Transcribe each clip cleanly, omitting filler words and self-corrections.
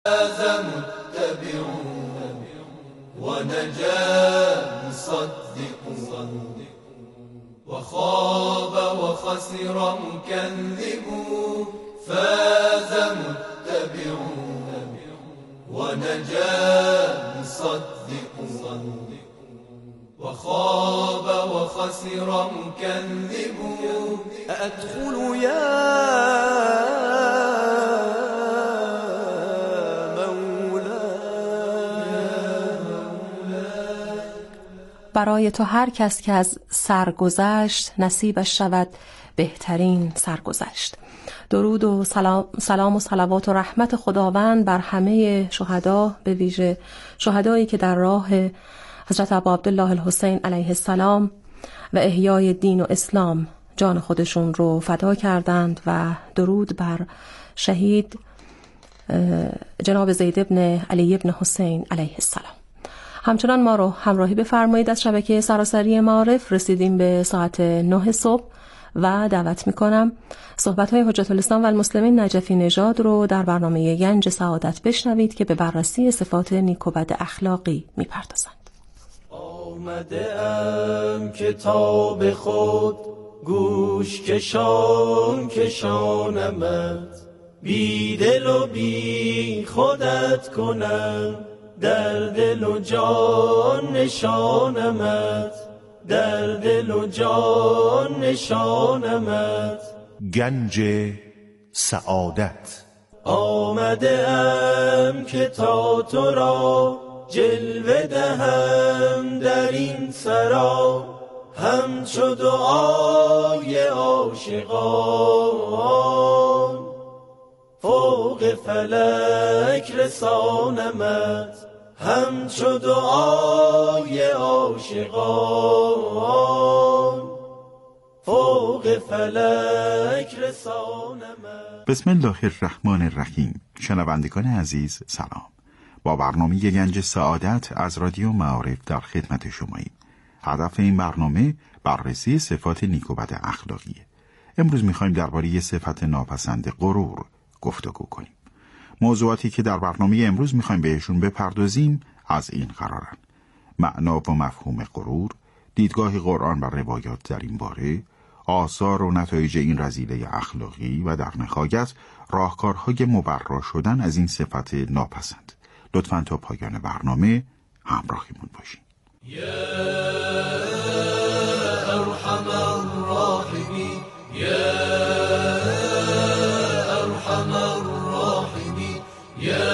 هذا متبع ونجا مصدق وخاب وخسر مكذب فاز متبع ونجا مصدق وخاب وخسر مكذب أدخل يا برای تو هر کس که از سرگذشت نصیبش شود بهترین سرگذشت. درود و سلام و صلوات و رحمت خداوند بر همه شهدا، به ویژه شهدایی که در راه حضرت ابا عبدالله الحسین علیه السلام و احیای دین و اسلام جان خودشون رو فدا کردند و درود بر شهید جناب زید ابن علی ابن حسین علیه السلام. همچنان ما رو همراهی بفرمایید از شبکه سراسری معارف. رسیدیم به ساعت 9 صبح و دعوت میکنم صحبت‌های حجت الاسلام و المسلمین نجفی نژاد رو در برنامه گنج سعادت بشنوید که به بررسی صفات نیک و بد اخلاقی میپردازند. آمده ام کتاب خود گوش کشان کشانمت، بی دل و بی خودت کنم، در دل و جان نشانمت، در دل و جان نشانمت. گنج سعادت. آمده ام که تا تو را جلوه دهم در این سرا، همچو دعای عاشقان فوق فلک رسانمت، همچو دعای عاشقان فوق فلک رسانمت. بسم الله الرحمن الرحیم. شنوندگان عزیز سلام. با برنامه گنج سعادت از رادیو معارف در خدمت شماییم. هدف این برنامه بررسی صفات نیک و بد اخلاقیه. امروز میخوایم درباره صفت ناپسند غرور گفتگو کنیم. موضوعاتی که در برنامه امروز میخوایم بهشون بپردازیم از این قرارن: معنا و مفهوم غرور، دیدگاه قرآن و روایات در این باره، آثار و نتایج این رذیله اخلاقی و در نهایت راهکارهای مبرا شدن از این صفت ناپسند. لطفاً تا پایان برنامه همراهیمون باشین. یا ارحم الراحمین، یا ارحم الراحمین، یا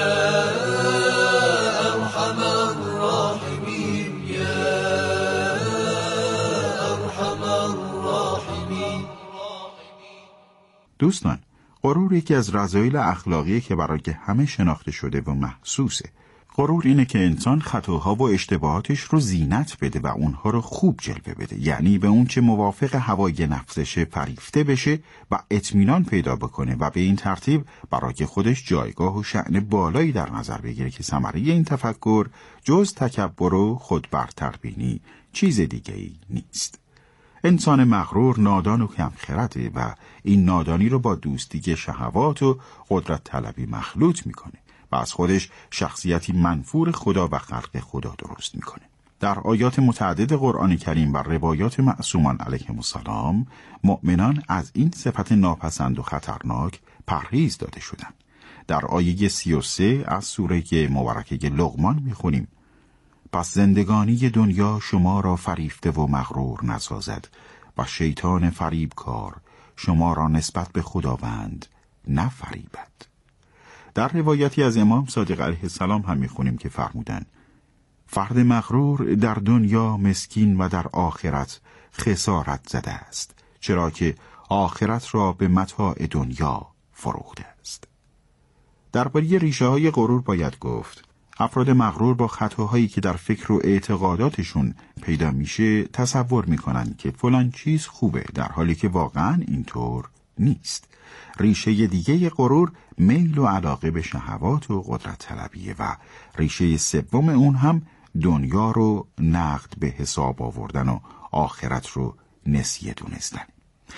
ارحم الراحمین، یا ارحم الراحمین. دوستان، غرور یکی از رذایل اخلاقیه که برای همه شناخته شده و محسوسه. غرور اینه که انسان خطاها و اشتباهاتش رو زینت بده و اونها رو خوب جلوه بده، یعنی به اون چه موافق هوای نفسشه فریفته بشه و اطمینان پیدا بکنه و به این ترتیب برای خودش جایگاه و شأن بالایی در نظر بگیره که ثمره این تفکر جز تکبر و خودبرتربینی چیز دیگه‌ای نیست. انسان مغرور نادان و کمخرده و این نادانی رو با دوستی شهوات و قدرت طلبی مخلوط میکنه و از خودش شخصیتی منفور خدا و خلق خدا درست میکنه. در آیات متعدد قرآن کریم و روایات معصومان علیهم السلام مؤمنان از این صفت ناپسند و خطرناک پرهیز داده شدند. در آیه 33 از سوره مبارکه لقمان میخونیم: پس زندگانی دنیا شما را فریفته و مغرور نسازد و شیطان فریبکار شما را نسبت به خداوند نفریبد. در روایتی از امام صادق علیه السلام هم میخونیم که فرمودند: فرد مغرور در دنیا مسکین و در آخرت خسارت زده است، چرا که آخرت را به متاع دنیا فروخته است. درباره ریشه های غرور باید گفت افراد مغرور با خطاهایی که در فکر و اعتقاداتشون پیدا میشه تصور میکنن که فلان چیز خوبه، در حالی که واقعا اینطور نیست. ریشه دیگه غرور میل و علاقه به شهوات و قدرت طلبیه و ریشه سوم اون هم دنیا رو نقد به حساب آوردن و آخرت رو نسیه دونستن.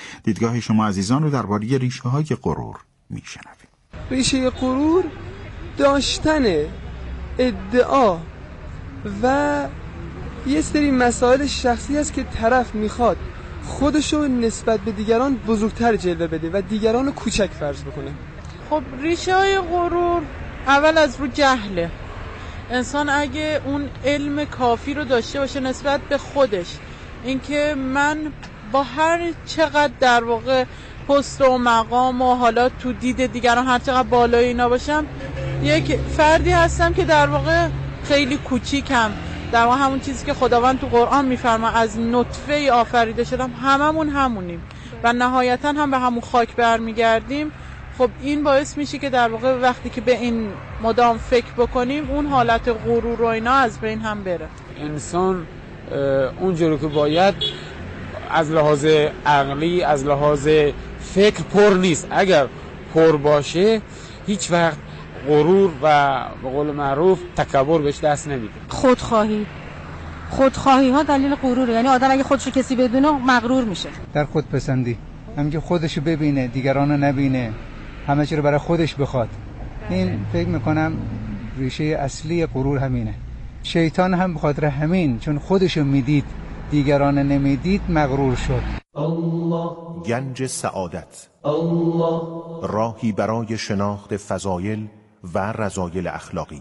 دیدگاه شما عزیزان رو درباره ریشه های غرور میشنویم. ریشه غرور داشتن ادعا و یه سری مسائل شخصی هست که طرف میخواد خودشو نسبت به دیگران بزرگتر جلوه بده و دیگران رو کوچک فرض بکنه. خب ریشه های غرور اول از رو جهله. انسان اگه اون علم کافی رو داشته باشه نسبت به خودش، اینکه من با هر چقدر در واقع پست و مقام و حالا تو دید دیگران هر چقدر بالای اینا باشم، یک فردی هستم که در واقع خیلی کوچیکم، در واقع همون چیزی که خداوند تو قرآن میفرما از نطفه آفریده شدم، هممون همونیم و نهایتا هم به همون خاک برمیگردیم. خب این باعث میشه که در واقع وقتی که به این مدام فکر بکنیم اون حالت غرور و اینا از بین هم بره. انسان اونجوری که باید از لحاظ عقلی، از لحاظ فکر پر نیست. اگر پر باشه هیچ وقت غرور و به قول معروف تکبر بهش دست نمیده. خودخواهی ها دلیل غروره، یعنی آدم اگه خودشو کسی بدونه مغرور میشه. در خودپسندی، همین که خودشو ببینه دیگرانو نبینه، همه چی رو برای خودش بخواد، این فکر میکنم ریشه اصلی غرور همینه. شیطان هم به خاطر همین، چون خودشو میدید دیگران نمیدید، مغرور شد. گنج سعادت، راهی برای شناخت فضایل و رذایل اخلاقی.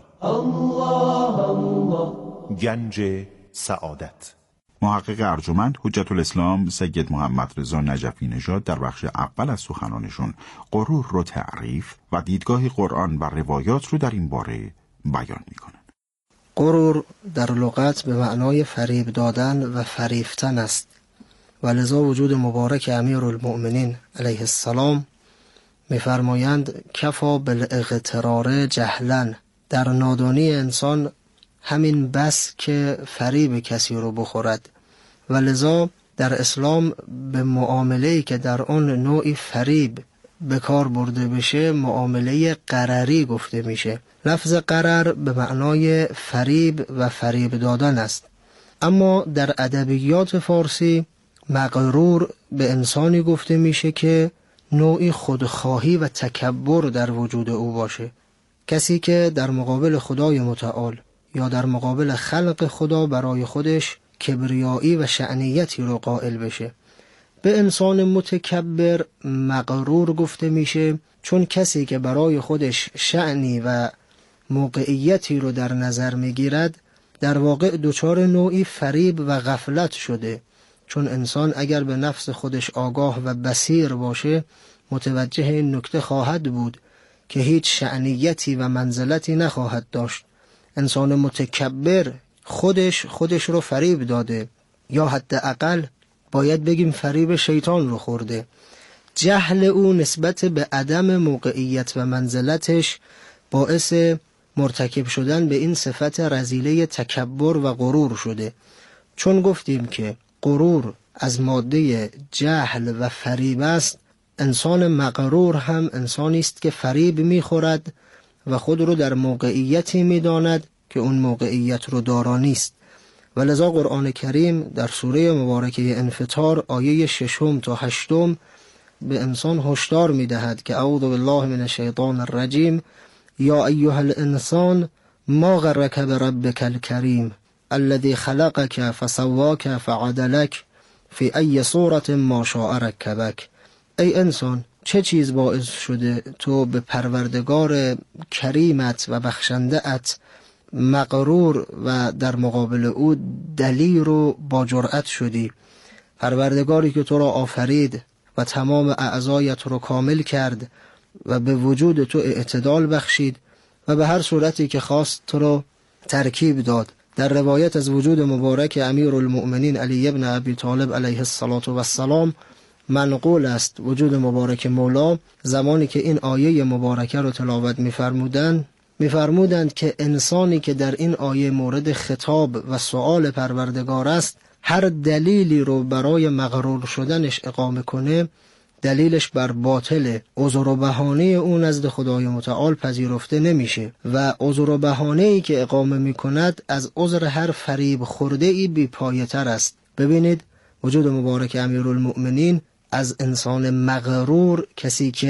گنج سعادت. محقق ارجمند حجت الاسلام سید محمد رضا نجفی نژاد در بخش اول از سخنانشون غرور رو تعریف و دیدگاه قرآن و روایات رو در این باره بیان میکنن. غرور در لغت به معنای فریب دادن و فریفتن است و لذا وجود مبارک امیرالمؤمنین علیه السلام می‌فرمایند کفا بالاغترار جهلا، در نادانی انسان همین بس که فریب کسی رو بخورد و لذا در اسلام به معامله‌ای که در آن نوعی فریب به کار برده بشه معامله غرری گفته میشه. لفظ غرر به معنای فریب و فریب دادن است، اما در ادبیات فارسی مغرور به انسانی گفته میشه که نوعی خودخواهی و تکبر در وجود او باشه. کسی که در مقابل خدای متعال یا در مقابل خلق خدا برای خودش کبریایی و شأنیتی رو قائل بشه. به انسان متکبر مغرور گفته میشه، چون کسی که برای خودش شأنی و موقعیتی رو در نظر میگیرد در واقع دچار نوعی فریب و غفلت شده، چون انسان اگر به نفس خودش آگاه و بصیر باشه متوجه این نکته خواهد بود که هیچ شأنیتی و منزلتی نخواهد داشت. انسان متکبر خودش رو فریب داده، یا حداقل باید بگیم فریب شیطان رو خورده. جهل او نسبت به عدم موقعیت و منزلتش باعث مرتکب شدن به این صفت رذیله تکبر و غرور شده. چون گفتیم که غرور از ماده جهل و فریب است، انسان مغرور هم انسانی است که فریب می‌خورد و خود رو در موقعیتی می‌داند که اون موقعیت رو دارا نیست. ولذا قرآن کریم در سوره مبارکه انفطار آیه 6 تا 8 به انسان هشدار می‌دهد که اعوذ بالله من الشیطان الرجیم یا ایها الانسان ما غرک بربک الکریم الذی خلقک فسواک فعدلک فی ای صورت ما شاء رکبک. ای انسان، چه چیز باعث شده تو به پروردگار کریمت و بخشنده ات مغرور و در مقابل او دلیر و با جرأت شدی؟ پروردگاری که تو را آفرید و تمام اعضایت رو کامل کرد و به وجود تو اعتدال بخشید و به هر صورتی که خواست تو را ترکیب داد. در روایت از وجود مبارک امیرالمؤمنین علی ابن ابی طالب علیه السلام منقول است وجود مبارک مولا زمانی که این آیه مبارکه رو تلاوت می‌فرمودند که انسانی که در این آیه مورد خطاب و سؤال پروردگار است هر دلیلی رو برای مغرور شدنش اقامه کنه دلیلش بر باطله. عذر و بهانه اون نزد خدای متعال پذیرفته نمیشه و عذر و بهانه‌ای که اقامه میکند از عذر هر فریب خورده‌ای بی‌پایه‌تر است. ببینید وجود مبارک امیرالمؤمنین از انسان مغرور، کسی که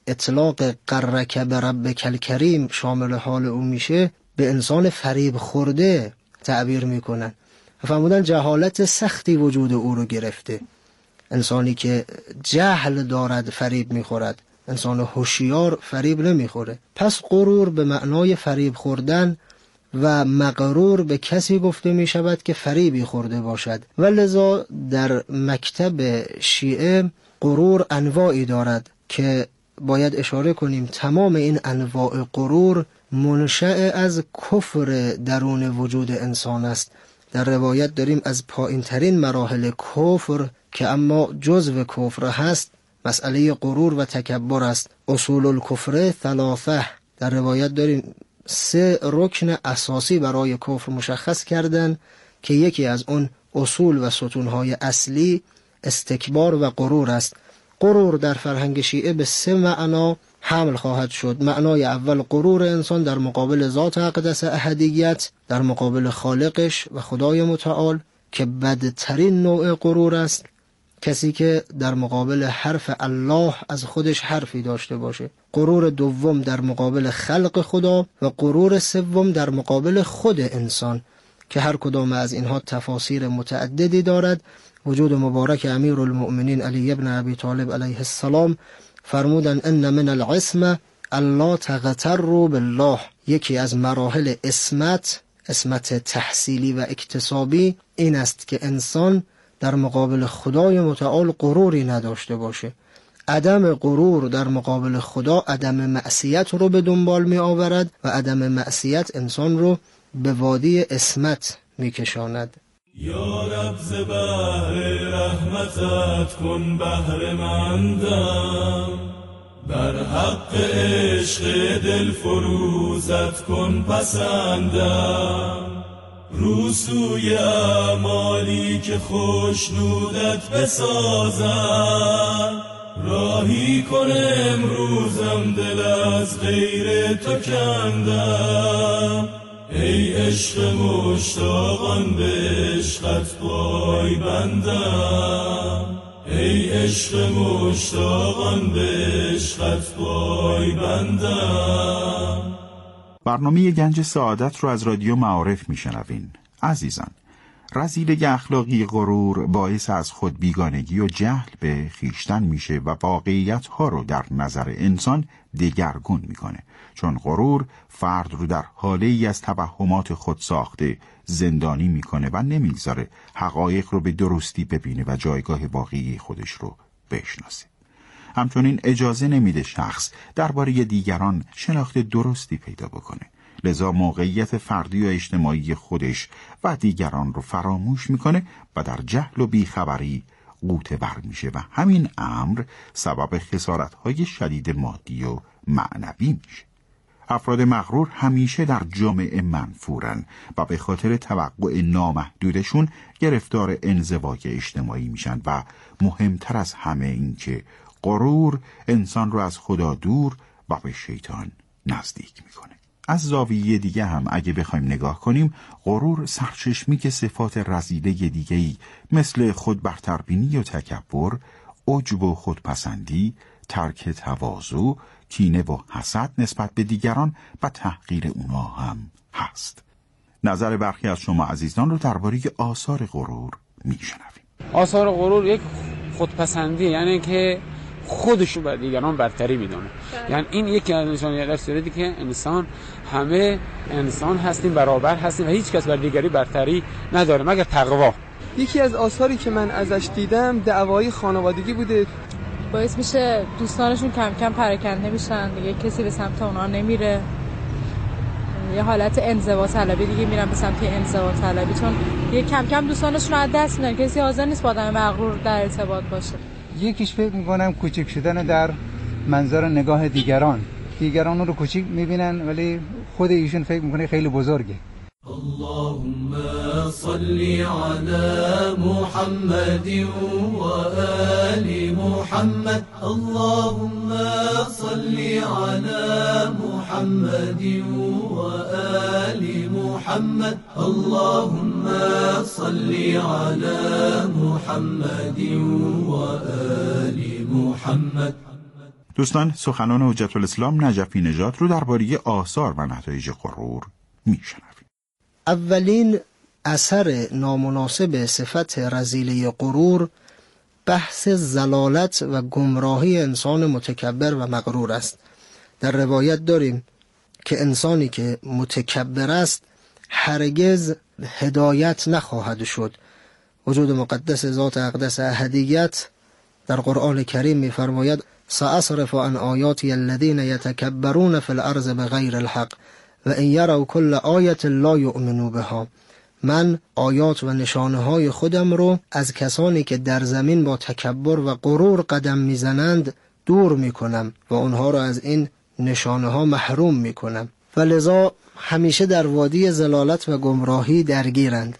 اطلاق قرک بربک الکریم شامل حال او میشه، به انسان فریب خورده تعبیر میکنن. فرمودن جهالت سختی وجود او رو گرفته. انسانی که جهل دارد فریب میخورد، انسان هوشیار فریب نمیخوره. پس غرور به معنای فریب خوردن و مغرور به کسی گفته می شود که فریبی خورده باشد. و لذا در مکتب شیعه غرور انواعی دارد که باید اشاره کنیم تمام این انواع غرور منشأ از کفر درون وجود انسان است. در روایت داریم از پایین ترین مراحل کفر که اما جزو کفر هست مسئله غرور و تکبر است. اصول الکفر ثلاثه، در روایت داریم 3 رکن اساسی برای کفر مشخص کردن که یکی از اون اصول و ستونهای اصلی استکبار و غرور است. غرور در فرهنگ شیعه به 3 معنا حمل خواهد شد. معنای اول غرور انسان در مقابل ذات اقدس احدیت، در مقابل خالقش و خدای متعال که بدترین نوع غرور است. کسی که در مقابل حرف الله از خودش حرفی داشته باشه. غرور دوم در مقابل خلق خدا و غرور سوم در مقابل خود انسان که هر کدام از اینها تفاسیر متعددی دارد. وجود مبارک امیرالمؤمنین علی ابن ابی طالب علیه السلام فرمودن ان من العصمه الا تغتروا بالله. یکی از مراحل عصمت تحصیلی و اکتسابی این است که انسان در مقابل خدای متعال غروری نداشته باشه. عدم غرور در مقابل خدا عدم معصیت رو به دنبال می آورد و عدم معصیت انسان رو به وادی عصمت می کشاند. یا رب ز بحر رحمتت کن بحر مندم، بر حق عشق دل فروزت کن پسندم. رو سوی اعمالی که خوشنودت بسازم، راهی کن امروزم دل از غیر تو کندم. ای عشق مشتاقان به عشقت پای بندم، ای عشق مشتاقان به عشقت پای بندم. برنامه گنج سعادت رو از رادیو معارف میشنوین. عزیزان، رذیله اخلاقی غرور باعث از خود بیگانگی و جهل به خیشتن میشه و واقعیت ها رو در نظر انسان دگرگون میکنه، چون غرور فرد رو در حاله ای از توهمات خود ساخته زندانی میکنه و نمیگذاره حقایق رو به درستی ببینه و جایگاه واقعی خودش رو بشناسه. همچنین اجازه نمیده شخص درباره دیگران شناخت درستی پیدا بکنه. لذا موقعیت فردی و اجتماعی خودش و دیگران رو فراموش میکنه و در جهل و بیخبری غوطه بر میشه و همین امر سبب خسارت‌های شدید مادی و معنوی میشه. افراد مغرور همیشه در جامعه منفورن و به خاطر توقع نامحدودشون گرفتار انزوای اجتماعی میشن و مهمتر از همه این که غرور انسان رو از خدا دور و به شیطان نزدیک میکنه. از زاویه دیگه هم اگه بخوایم نگاه کنیم، غرور سرچشمی که صفات رذیله دیگه‌ای مثل خودبرتربینی و تکبر، عجب و خودپسندی، ترک تواضع، کینه و حسد نسبت به دیگران و تحقیر اونا هم هست. نظر برخی از شما عزیزان رو درباره آثار غرور میشنویم. آثار غرور یک خودپسندی، یعنی که خودشو بر دیگران برتری میدونه. یعنی این یکی از نشانه‌های دستوری که انسان همه انسان هستیم، برابر هستیم و هیچ کس بر دیگری برتری نداره مگر تقوا. یکی از آثاری که من ازش دیدم دعوای خانوادگی بوده. باعث میشه دوستانشون کم کم پراکنده میشن، دیگه کسی به سمت اونا نمیره. یه حالت انزوا طلبی دیگه میرن به سمت انزوا طلبی، چون یه کم کم دوستانشون رو از دست میدن. کسی حاضر نیست با آدم مغرور در ارتباط باشه. یکیش فکر میکنم کوچک شدن در منظر نگاه دیگران رو کوچیک میبینن ولی خود ایشون فکر میکنه خیلی بزرگه. اللهم صل على محمد و آل محمد، اللهم صل على محمد و آل محمد، اللهم صل على محمد و آل محمد. دوستان، سخنان حجت الاسلام نجفی نژاد رو درباره آثار و نتایج غرور میشنویم. اولین اثر نامناسب صفت رذیله غرور بحث ضلالت و گمراهی انسان متکبر و مغرور است. در روایت داریم که انسانی که متکبر است هرگز هدایت نخواهد شد. وجود مقدس ذات اقدس احدیت در قرآن کریم می‌فرماید سأصرف عن آیاتی الذین یتکبرون فی الارض بغیر الحق و ان یروا کل آیة لا یؤمنوا بها. من آیات و نشانه های خودم رو از کسانی که در زمین با تکبر و غرور قدم میزنند دور میکنم و اونها را از این نشانه ها محروم میکنم و لذا همیشه در وادی ضلالت و گمراهی درگیرند.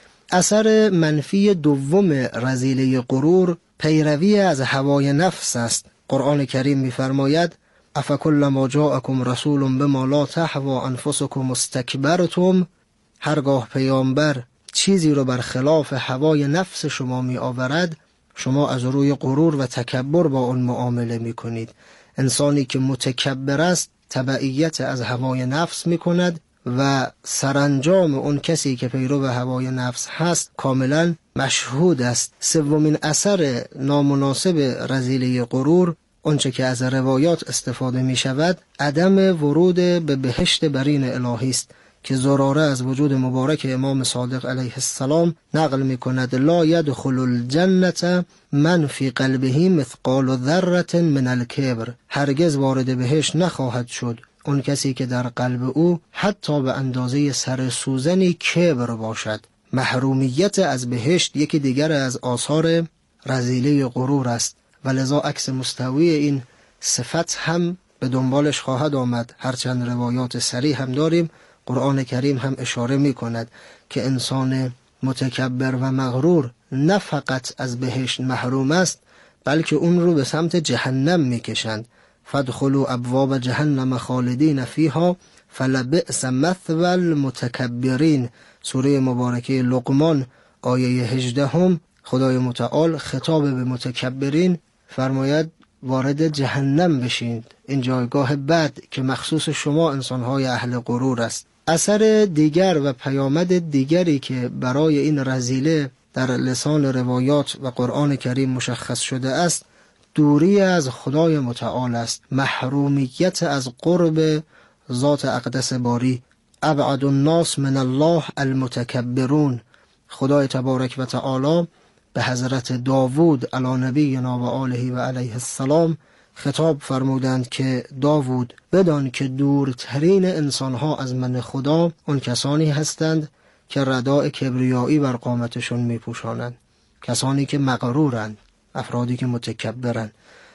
اثر منفی دوم رذیله غرور پیروی از هوای نفس است. قرآن کریم میفرماید افکلما جاءکم رسول بما لا تهوی انفسکم استکبرتم. هرگاه پیامبر چیزی رو برخلاف هوای نفس شما می آورد، شما از روی غرور و تکبر با اون معامله می کنید. انسانی که متکبر است تبعیت از هوای نفس می کند و سرانجام اون کسی که پیرو هوای نفس هست کاملا مشهود است. سومین اثر نامناسب رذیله غرور، اونچه که از روایات استفاده می شود، عدم ورود به بهشت برین الهی است که زراره از وجود مبارک امام صادق علیه السلام نقل می کند لا یدخل الجنة من فی قلبه مثقال ذره من الکبر. هرگز وارد بهشت نخواهد شد اون کسی که در قلب او حتی به اندازه سر سوزنی کبر باشد. محرومیت از بهشت یکی دیگر از آثار رذیله غرور است و لذا عکس مستوی این صفت هم به دنبالش خواهد آمد. هرچند روایات صریح هم داریم، قرآن کریم هم اشاره می کند که انسان متکبر و مغرور نه فقط از بهشت محروم است بلکه اون رو به سمت جهنم می کشند. فادخلوا ابواب جهنم خالدین فیها فلبئس مثوى المتکبرین. سوره مبارکه لقمان آیه 18 خدای متعال خطاب به متکبرین فرماید وارد جهنم بشید، این جایگاه بد که مخصوص شما انسانهای اهل غرور است. اثر دیگر و پیامد دیگری که برای این رذیله در لسان روایات و قرآن کریم مشخص شده است دوری از خدای متعال است، محرومیت از قرب ذات اقدس باری. ابعد الناس من الله المتکبرون. خدای تبارک و تعالی به حضرت داوود علی نبینا و آله و علیه السلام خطاب فرمودند که داوود بدان که دورترین انسانها از من خدا اون کسانی هستند که رداء کبریایی بر قامتشون میپوشانند، کسانی که مغرورند، افرادی که متکبرند.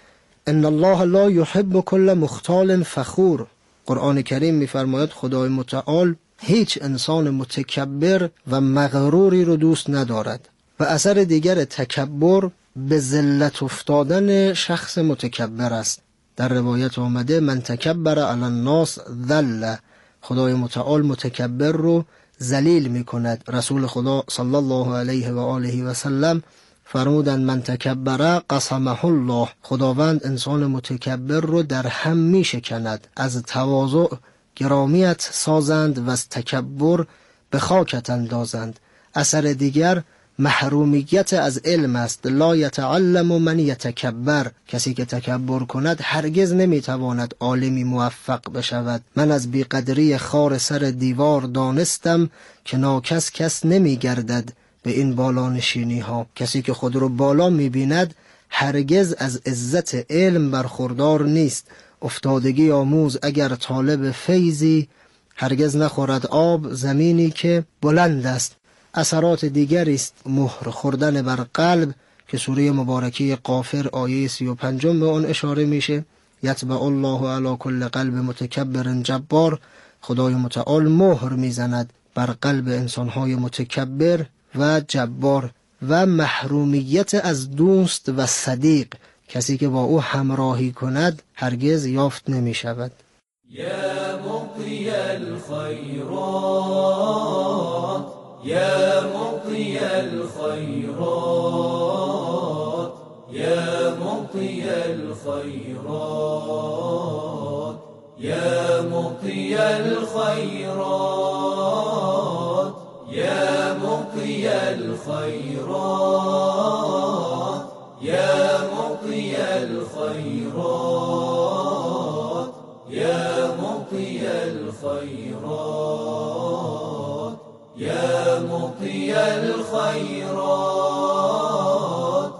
ان الله لا یحب کل مختال فخور. قرآن کریم میفرماید خدای متعال هیچ انسان متکبر و مغروری رو دوست ندارد. و اثر دیگر تکبر به ذلت افتادن شخص متکبر است. در روایت آمده من تکبر علی الناس ذل. خدای متعال متکبر رو ذلیل می کند. رسول خدا صلی الله علیه و آله و سلم فرمودند من تکبر قسمه الله. خداوند انسان متکبر رو در هم می شکند. از تواضع گرامیت سازند و از تکبر به خاکت اندازند. اثر دیگر محرومیت از علم است. لا یتعلم من یتکبر. کسی که تکبر کند هرگز نمیتواند عالمی موفق بشود. من از بیقدری خار سر دیوار دانستم که ناکس کس نمیگردد به این بالا نشینی ها. کسی که خود رو بالا میبیند هرگز از عزت علم برخوردار نیست. افتادگی آموز اگر طالب فیضی، هرگز نخورد آب زمینی که بلند است. اثرات دیگری است مهر خوردن بر قلب که سوره مبارکه غافر آیه 35 به اون اشاره میشه. یتبع الله علی کل قلب متکبر جبار. خدای متعال مهر میزند بر قلب انسانهای متکبر و جبار. و محرومیت از دوست و صدیق، کسی که با او همراهی کند هرگز یافت نمی شود. یا مقضی الخیرات یا مقضی الخیرات یا مقضي الخيرات يا مقضي الخيرات يا مقضي الخيرات يا مقضي الخيرات يا مقضي الخيرات يا مقضي الخيرات.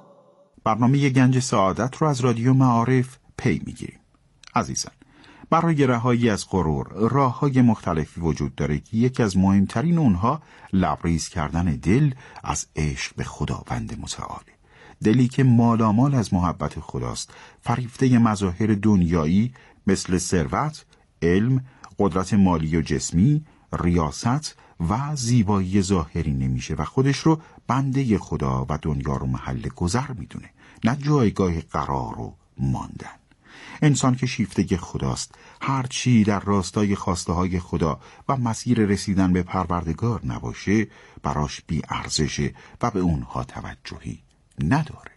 برنامه گنج سعادت رو از رادیو معارف پی میگیریم. عزیزان، برای رهایی از غرور راه‌های مختلفی وجود داره که یکی از مهمترین اونها لبریز کردن دل از عشق به خداوند متعال. دلی که مالامال از محبت خداست، فریفته مظاهر دنیایی مثل ثروت، علم، قدرت مالی و جسمی، ریاست و زیبایی ظاهری نمیشه و خودش رو بنده خدا و دنیا رو محل گذر میدونه، نه جایگاه قرار و ماندن. انسان که شیفته خداست، هر چی در راستای خواسته های خدا و مسیر رسیدن به پروردگار نباشه براش بی ارزشه و به اونها توجهی نداره.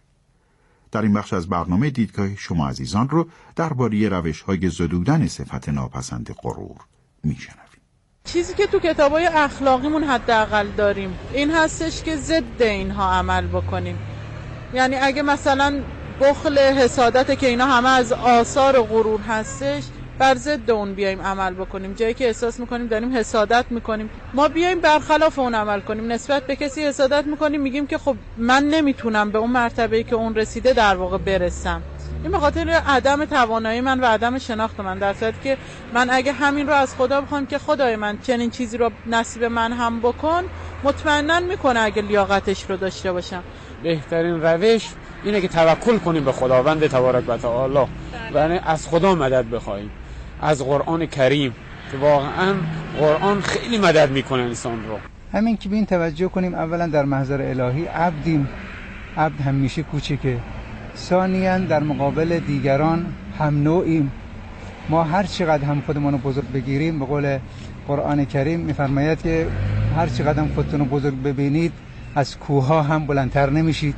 در این بخش از برنامه دیدگاه شما عزیزان رو درباره روش‌های زدودن صفت ناپسند غرور میشنویم. چیزی که تو کتابای اخلاقیمون حداقل داریم این هستش که ضد اینها عمل بکنیم. یعنی اگه مثلا بخل، حسادت که اینا همه از آثار غرور هستش، بر ضد اون بیایم عمل بکنیم. جایی که احساس میکنیم داریم حسادت میکنیم، ما بیایم برخلاف اون عمل کنیم. نسبت به کسی حسادت میکنیم، میگیم که خب من نمیتونم به اون مرتبه‌ای که اون رسیده در واقع برسم. این به خاطر عدم توانایی من و عدم شناخت من، در صورتی که من اگه همین رو از خدا بخوام که خدای من چنین چیزی رو نصیب من هم بکن، مطمئناً میکنه اگه لیاقتش رو داشته باشم. بهترین روش اینه که توکل کنیم به خداوند تبارک و تعالی و از خدا مدد بخوایم، از قرآن کریم که واقعا قرآن خیلی مدد میکنه انسان رو. همین که به این توجه کنیم اولا در محضر الهی عبدیم، عبد همیشه کوچکه. ثانیاً در مقابل دیگران هم نوعیم. ما هر چقدر هم خودمون رو بزرگ بگیریم، به قول قرآن کریم میفرماید که هر چقدر هم خودتون رو بزرگ ببینید از کوها هم بلندتر نمیشید.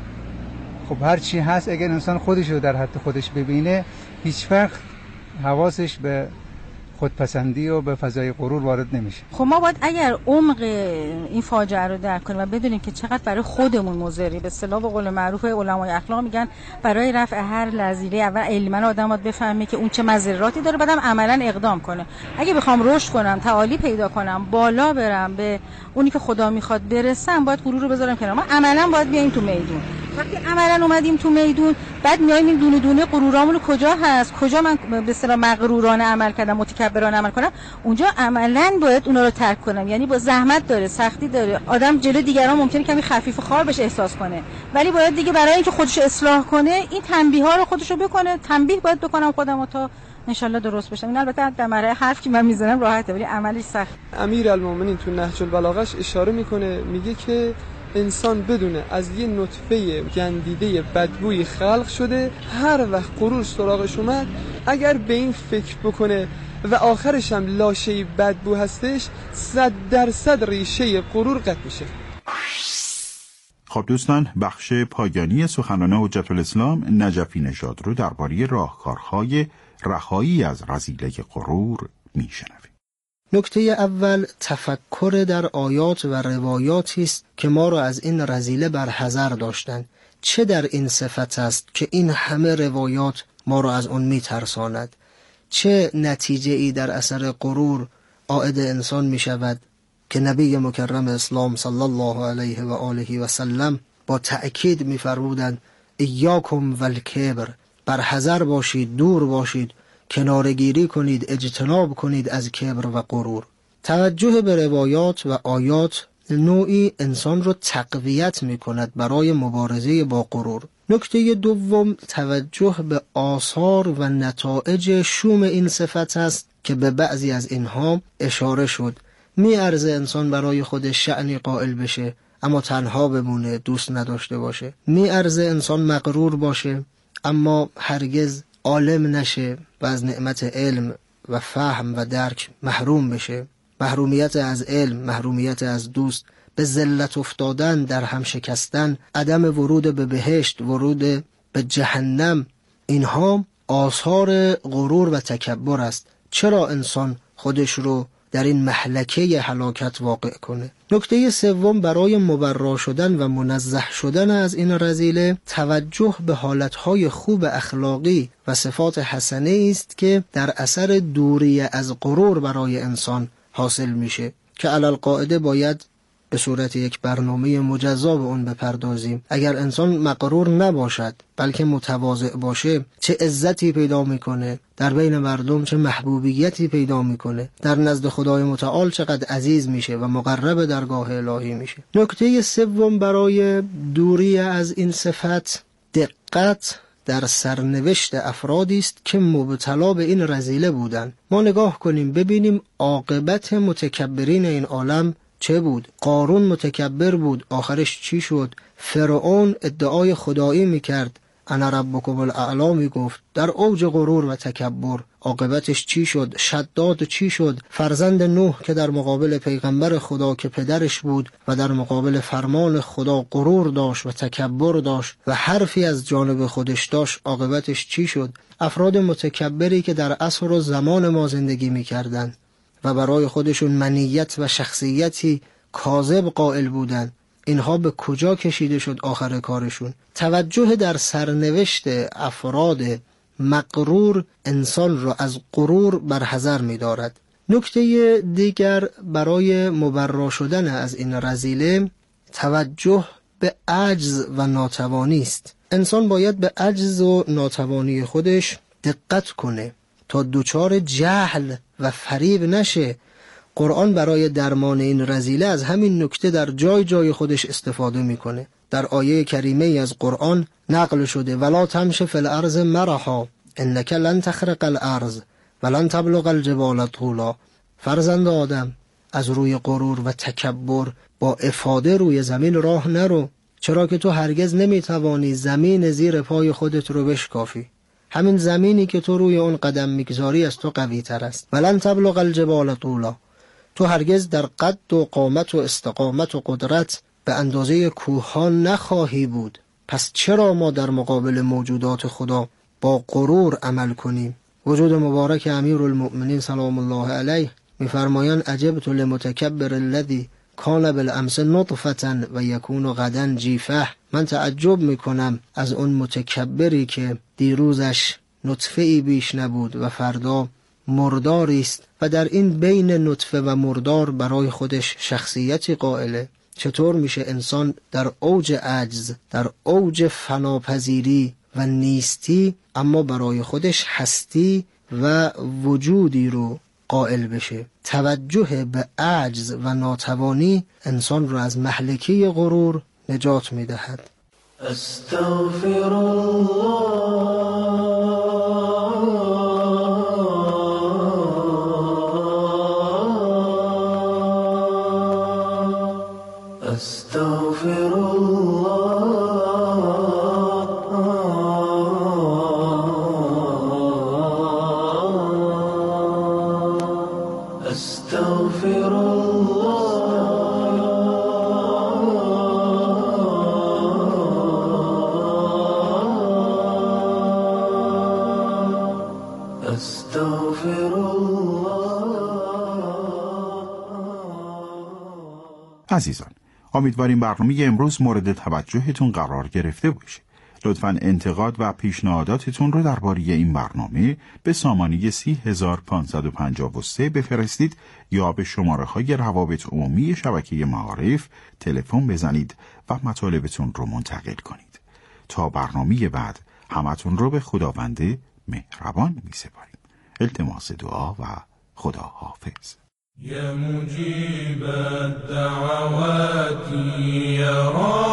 خب هر چی هست اگر انسان خودش رو در حد خودش ببینه، هیچ وقت حواسش به خودپسندی و به فضای غرور وارد نمیشه. خب ما باید اگر عمق این فاجعه رو درک کنیم و بدونیم که چقدر برای خودمون مضری، به اصطلاح به قول معروف علمای اخلاق میگن برای رفع هر لذیذه اول علما آدم باید بفهمه که اون چه مضراتی داره، بعدم عملا اقدام کنه. اگه بخوام رشد کنم، تعالی پیدا کنم، بالا برم، به اونی که خدا میخواد برسم، باید غرور رو بذارم کنار. ما عملا باید بیایم تو میدون. وقتی عملا اومدیم تو میدون، بعد میایم این دونه دونه غرورامون کجا هست، کجا من به اصطلاح مغرورانه عمل کردم، متکبرانه عمل کنم، اونجا عملا باید اونا رو ترک کنم. یعنی با زحمت داره، سختی داره. آدم جلوی دیگران ممکنه کمی خفیف و خوار بشه احساس کنه، ولی باید دیگه برای اینکه خودش اصلاح کنه این تنبیه ها رو خودش رو بکنه. تنبیه باید بکنم خودم تا انشالله درست بشم. این البته در مرحله حرف که من میزنم راحته ولی عملش سخت. امیرالمومنین تو نهج البلاغه‌اش اشاره میکنه، میگه که انسان بدونه از یه نطفه گندیده بدبوی خلق شده. هر وقت غرور سراغش اومد، اگر به این فکر بکنه و آخرش هم لاشه بدبو هستش، 100% ریشه غرور قطع میشه. خب دوستان، بخش پایانی سخنان حجت الاسلام نجفی نژاد رو درباره راهکارهای رهایی از رذیله غرور میشنویم. نکته اول تفکر در آیات و روایاتی است که ما را از این رذیله برحذر داشتند. چه در این صفت است که این همه روایات ما را از اون میترساند؟ چه نتیجه ای در اثر غرور عائد انسان می شود که نبی مکرم اسلام صلی الله علیه و آله و سلم با تأکید می فرمودند ایاکم والکبر، برحذر باشید، دور باشید، کنارگیری کنید، اجتناب کنید از کبر و غرور. توجه به روایات و آیات نوعی انسان رو تقویت می کند برای مبارزه با غرور. نکته دوم توجه به آثار و نتایج شوم این صفت است که به بعضی از اینها اشاره شد. می ارزه انسان برای خودش شأنی قائل بشه اما تنها بمونه، دوست نداشته باشه. می ارزه انسان مغرور باشه اما هرگز عالم نشه و از نعمت علم و فهم و درک محروم بشه. محرومیت از علم، محرومیت از دوست، به ذلت افتادن، در هم شکستن، عدم ورود به بهشت، ورود به جهنم، اینها آثار غرور و تکبر است. چرا انسان خودش رو در این مهلکه هلاکت واقع کنه؟ نکته سوم برای مبرا شدن و منزه شدن از این رذیله توجه به حالتهای خوب اخلاقی و صفات حسنه است که در اثر دوری از غرور برای انسان حاصل میشه که علالقاعده باید به صورت یک برنامه مجزا به اون بپردازیم. اگر انسان مغرور نباشد بلکه متواضع باشه، چه عزتی پیدا میکنه در بین مردم، چه محبوبیتی پیدا میکنه در نزد خدای متعال، چقدر عزیز میشه و مقرب درگاه الهی میشه. نکته سوم برای دوری از این صفت دقت در سرنوشت افرادی است که مبتلا به این رذیله بودند. ما نگاه کنیم ببینیم عاقبت متکبرین این عالم چه بود؟ قارون متکبر بود، آخرش چی شد؟ فرعون ادعای خدایی میکرد، انا ربکم الاعلی میگفت، در اوج غرور و تکبر، عاقبتش چی شد؟ شداد چی شد؟ فرزند نوح که در مقابل پیغمبر خدا که پدرش بود و در مقابل فرمان خدا غرور داشت و تکبر داشت و حرفی از جانب خودش داشت، عاقبتش چی شد؟ افراد متکبری که در عصر و زمان ما زندگی میکردند و برای خودشون منیت و شخصیتی کاذب قائل بودند، اینها به کجا کشیده شد آخر کارشون؟ توجه در سرنوشت افراد مغرور انسان را از غرور برحذر می دارد. نکته دیگر برای مبرا شدن از این رذیله توجه به عجز و ناتوانی است. انسان باید به عجز و ناتوانی خودش دقت کنه تا دچار جهل و فریب نشه. قرآن برای درمان این رذیله از همین نکته در جای جای خودش استفاده میکنه. در آیه کریمه از قرآن نقل شده ولا تمش فی الارض مرحا انک لن تخرق الارض ولن تبلغ الجبال طولا. فرزند آدم، از روی غرور و تکبر با افاده روی زمین راه نرو، چرا که تو هرگز نمیتوانی زمین زیر پای خودت رو بشکافی. همین زمینی که تو روی اون قدم میگذاری از تو قوی تر است. ولن تبلغ الجبال طولا، تو هرگز در قد و قامت و استقامت و قدرت به اندازه کوهان نخواهی بود. پس چرا ما در مقابل موجودات خدا با غرور عمل کنیم؟ وجود مبارک امیرالمؤمنین سلام الله علیه میفرمایند عجبت للمتکبر الذی کان بالامس نطفة و یکون غدا جیفه. من تعجب میکنم از اون متکبری که دیروزش نطفه‌ای بیش نبود و فردا مرداری است و در این بین نطفه و مردار برای خودش شخصیتی قائله. چطور میشه انسان در اوج عجز، در اوج فناپذیری و نیستی، اما برای خودش هستی و وجودی رو قائل بشه؟ توجه به عجز و ناتوانی انسان رو از مهلکی غرور نجات میدهد. استغفر الله استغفر الله استغفر الله استغفر الله. عزیزان، امیدواریم برنامه امروز مورد توجهتون قرار گرفته باشه. لطفاً انتقاد و پیشنهاداتتون رو درباره این برنامه به سامانه 30553 بفرستید یا به شماره‌های روابط عمومی شبکه معارف تلفن بزنید و مطالبتون رو منتقل کنید. تا برنامه بعد همتون رو به خداوند مهربان می‌سپاریم. التماس دعا و خدا حافظ. يا مجيب الدعوات يا رب